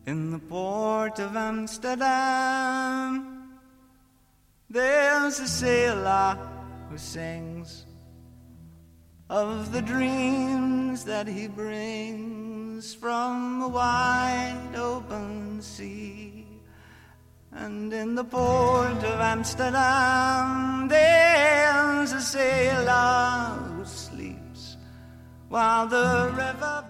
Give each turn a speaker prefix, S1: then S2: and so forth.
S1: In the port of Amsterdam, there's a sailor who sings of the dreams that he brings from a wide open sea. And in the port of Amsterdam, there's a sailor who sleeps while the river